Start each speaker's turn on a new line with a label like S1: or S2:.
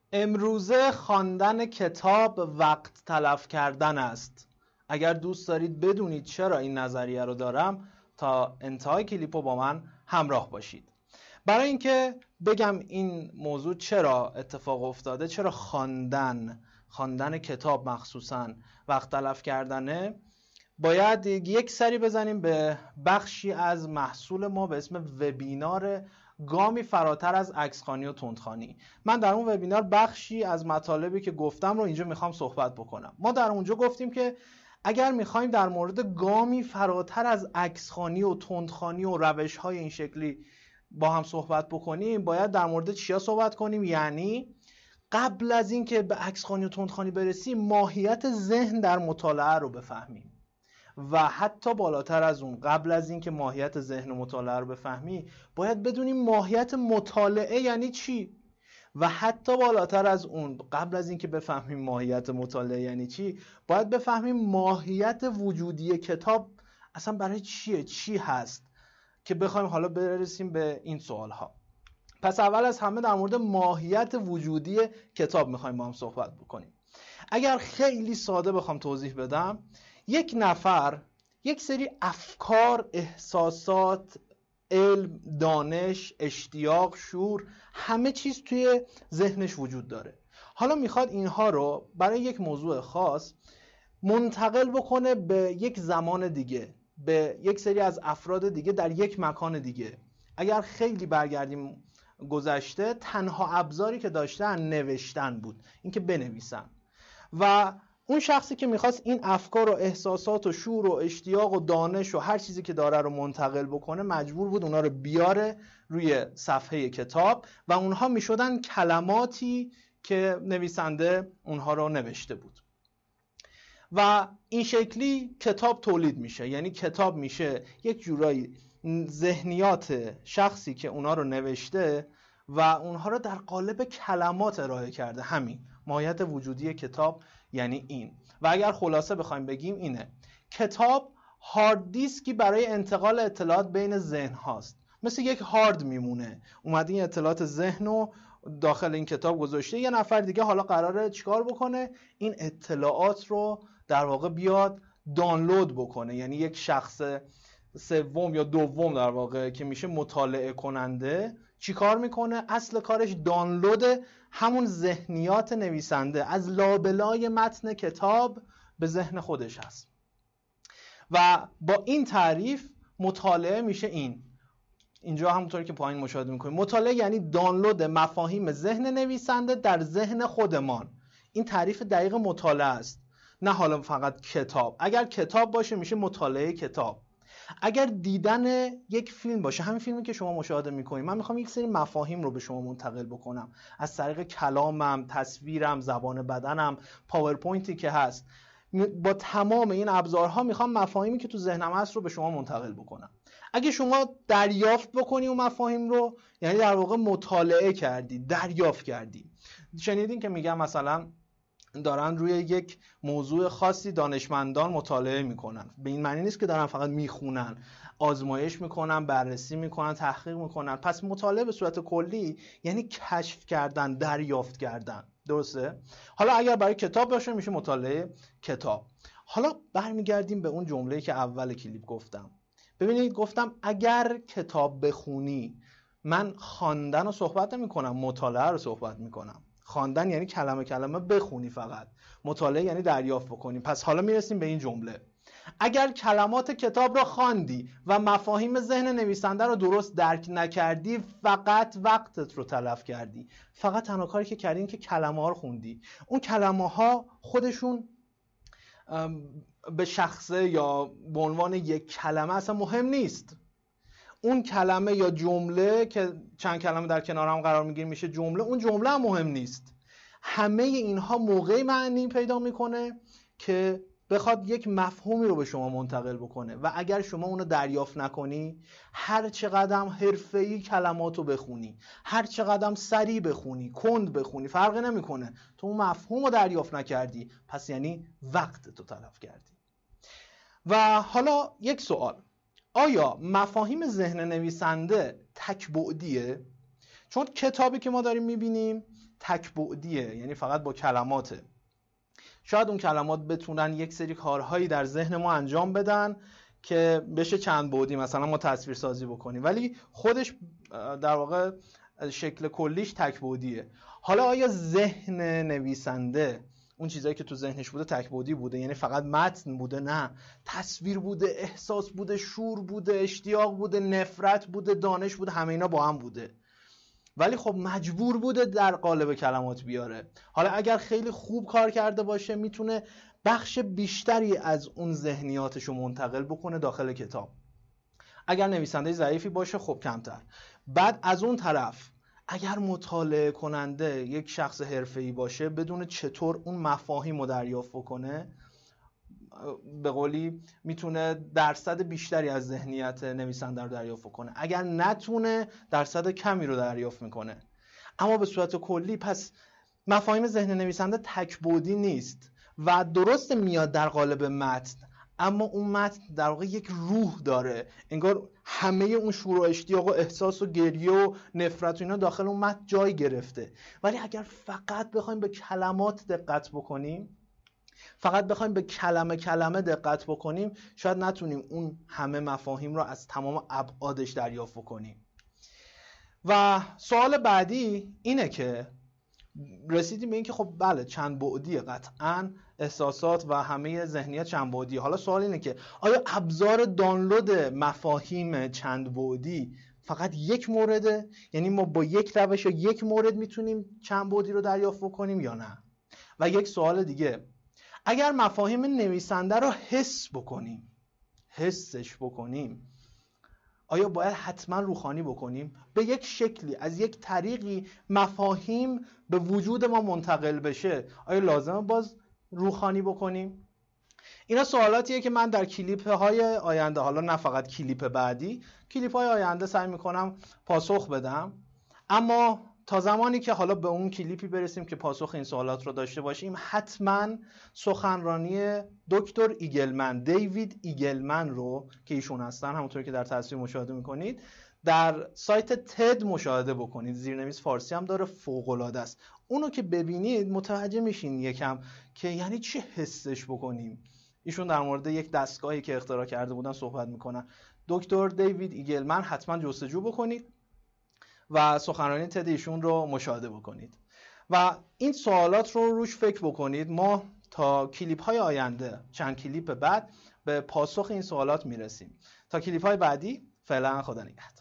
S1: امروزه خواندن کتاب وقت تلف کردن است. اگر دوست دارید بدونید چرا این نظریه رو دارم، تا انتهای کلیپو با من همراه باشید. برای اینکه بگم این موضوع چرا اتفاق افتاده، چرا خواندن کتاب مخصوصاً وقت تلف کردنه، باید یک سری بزنیم به بخشی از محصول ما به اسم وبینار گامی فراتر از عکسخوانی و تندخوانی. من در اون وبینار بخشی از مطالبی که گفتم رو اینجا میخوام صحبت بکنم. ما در اونجا گفتیم که اگر میخوایم در مورد گامی فراتر از عکسخوانی و تندخوانی و روش‌های این شکلی با هم صحبت بکنیم، باید در مورد چیا صحبت کنیم؟ یعنی قبل از این که به عکسخوانی و تندخوانی برسیم، ماهیت ذهن در مطالعه رو بفهمیم. و حتی بالاتر از اون، قبل از این که ماهیت ذهن و مطالعه رو بفهمی، باید بدونیم ماهیت مطالعه یعنی چی. و حتی بالاتر از اون، قبل از این که بفهمیم ماهیت مطالعه یعنی چی، باید بفهمیم ماهیت وجودی کتاب اصلا برای چیه، چی هست، که بخوایم حالا برسیم به این سوال ها. پس اول از همه در مورد ماهیت وجودی کتاب میخوایم با هم صحبت بکنیم. اگر خیلی ساده بخوام توضیح بدم، یک نفر یک سری افکار، احساسات، علم، دانش، اشتیاق، شور، همه چیز توی ذهنش وجود داره. حالا میخواد اینها رو برای یک موضوع خاص منتقل بکنه به یک زمان دیگه، به یک سری از افراد دیگه در یک مکان دیگه. اگر خیلی برگردیم گذشته، تنها ابزاری که داشتن نوشتن بود، اینکه بنویسن. و اون شخصی که میخواست این افکار و احساسات و شور و اشتیاق و دانش و هر چیزی که داره رو منتقل بکنه، مجبور بود اونا رو بیاره روی صفحه کتاب و اونها میشدن کلماتی که نویسنده اونها رو نوشته بود. و این شکلی کتاب تولید میشه. یعنی کتاب میشه یک جورایی ذهنیات شخصی که اونها رو نوشته و اونها رو در قالب کلمات ارائه کرده. همین ماهیت وجودی کتاب یعنی این. و اگر خلاصه بخوایم بگیم اینه: کتاب هارد دیسکی برای انتقال اطلاعات بین ذهن هاست. مثل یک هارد میمونه، اومده این اطلاعات ذهن رو داخل این کتاب گذاشته، یه نفر دیگه حالا قراره چیکار بکنه؟ این اطلاعات رو در واقع بیاد دانلود بکنه. یعنی یک شخص سوم یا دوم در واقع که میشه مطالعه کننده، چی کار میکنه؟ اصل کارش دانلود همون ذهنیات نویسنده از لابلای متن کتاب به ذهن خودش هست. و با این تعریف مطالعه میشه اینجا همونطوری که پایین مشاهده میکنیم، مطالعه یعنی دانلود مفاهیم ذهن نویسنده در ذهن خودمان. این تعریف دقیق مطالعه است، نه حالا فقط کتاب. اگر کتاب باشه میشه مطالعه کتاب. اگر دیدن یک فیلم باشه، همین فیلمی که شما مشاهده میکنید، من میخوام یک سری مفاهیم رو به شما منتقل بکنم از طریق کلامم، تصویرم، زبان بدنم، پاورپوینتی که هست، با تمام این ابزارها میخوام مفاهیمی که تو ذهنم هست رو به شما منتقل بکنم. اگه شما دریافت بکنی اون مفاهیم رو، یعنی در واقع مطالعه کردی، دریافت کردی. شنیدین که میگم مثلا دارن روی یک موضوع خاصی دانشمندان مطالعه میکنن. به این معنی نیست که دارن فقط میخونن، آزمایش میکنن، بررسی میکنن، تحقیق میکنن. پس مطالعه به صورت کلی یعنی کشف کردن، دریافت کردن. درسته؟ حالا اگر برای کتاب باشه میشه مطالعه کتاب. حالا برمیگردیم به اون جمله‌ای که اول کلیپ گفتم. ببینید، گفتم اگر کتاب بخونی، من خواندن رو صحبت نمی‌کنم، مطالعه رو صحبت می‌کنم. خواندن یعنی کلمه کلمه بخونی فقط، مطالعه یعنی دریافت بکنی. پس حالا میرسیم به این جمله: اگر کلمات کتاب رو خواندی و مفاهیم ذهن نویسنده رو درست درک نکردی، فقط وقتت رو تلف کردی. فقط تنها کاری که کردی این که کلمه ها رو خوندی. اون کلمه ها خودشون به شخصه یا به عنوان یک کلمه اصلا مهم نیست. اون کلمه یا جمله که چند کلمه در کنار هم قرار میگیره میشه جمله، اون جمله هم مهم نیست. همه اینها موقعی معنی پیدا میکنه که بخواد یک مفهومی رو به شما منتقل بکنه. و اگر شما اونو دریافت نکنی، هر چقدر حرفه‌ای کلمات رو بخونی، هر چقدر سریع بخونی، کند بخونی، فرقی نمیکنه، تو اون مفهوم رو دریافت نکردی، پس یعنی وقت تو تلف کردی. و حالا یک سوال: آیا مفاهیم ذهن نویسنده تک بعدیه؟ چون کتابی که ما داریم میبینیم تک بعدیه، یعنی فقط با کلماته. شاید اون کلمات بتونن یک سری کارهایی در ذهن ما انجام بدن که بشه چند بعدی، مثلا ما تصویر سازی بکنیم، ولی خودش در واقع شکل کلیش تک بعدیه. حالا آیا ذهن نویسنده اون چیزایی که تو ذهنش بوده تک بعدی بوده، یعنی فقط متن بوده؟ نه، تصویر بوده، احساس بوده، شور بوده، اشتیاق بوده، نفرت بوده، دانش بوده، همه اینا با هم بوده، ولی خب مجبور بوده در قالب کلمات بیاره. حالا اگر خیلی خوب کار کرده باشه میتونه بخش بیشتری از اون ذهنیاتشو منتقل بکنه داخل کتاب. اگر نویسنده ضعیفی باشه خب کمتر. بعد از اون طرف اگر مطالعه کننده یک شخص حرفه‌ای باشه، بدون چطور اون مفاهیم رو دریافت بکنه، به قولی میتونه درصد بیشتری از ذهنیت نویسنده رو دریافت کنه. اگر نتونه درصد کمی رو دریافت میکنه. اما به صورت کلی پس مفاهیم ذهن نویسنده تک‌بعدی نیست و درست میاد در قالب متن، اما اون متن در واقع یک روح داره، انگار همه اون شور و اشتیاق و احساس و گریه و نفرت و اینا داخل اون متن جای گرفته. ولی اگر فقط بخوایم به کلمات دقت بکنیم، فقط بخوایم به کلمه کلمه دقت بکنیم، شاید نتونیم اون همه مفاهیم رو از تمام ابعادش دریافت کنیم. و سوال بعدی اینه که رسیدیم به این که خب بله چند بعدیه، قطعاً احساسات و همه ذهنیت چند بعدیه. حالا سوال اینه که آیا ابزار دانلود مفاهیم چند بعدی فقط یک مورده؟ یعنی ما با یک روش یا یک مورد میتونیم چند بعدی رو دریافت کنیم یا نه؟ و یک سوال دیگه، اگر مفاهیم نویسنده رو حسش بکنیم، آیا باید حتما روخانی بکنیم؟ به یک شکلی از یک طریقی مفاهیم به وجود ما منتقل بشه، آیا لازمه باز روخانی بکنیم؟ اینا سوالاتیه که من در کلیپ‌های آینده، حالا نه فقط کلیپ بعدی، کلیپ‌های آینده سعی میکنم پاسخ بدم. اما تا زمانی که حالا به اون کلیپی برسیم که پاسخ این سوالات رو داشته باشیم، حتما سخنرانی دکتر ایگلمن، دیوید ایگلمن رو که ایشون هستن، همونطور که در تصویر مشاهده میکنید، در سایت تد مشاهده بکنید. زیرنویس فارسی هم داره، فوق‌العاده است. اونو که ببینید متوجه میشین یکم که یعنی چه حسش بکنیم. ایشون در مورد یک دستگاهی که اختراع کرده بودن صحبت میکنن. دکتر دیوید ایگلمن، حتما جستجو بکنید و سخنرانی تد ایشون رو مشاهده بکنید و این سوالات رو روش فکر بکنید. ما تا کلیپ های آینده، چند کلیپ بعد، به پاسخ این سوالات میرسیم. تا کلیپ های بعدی، فعلا خدا نگهدار.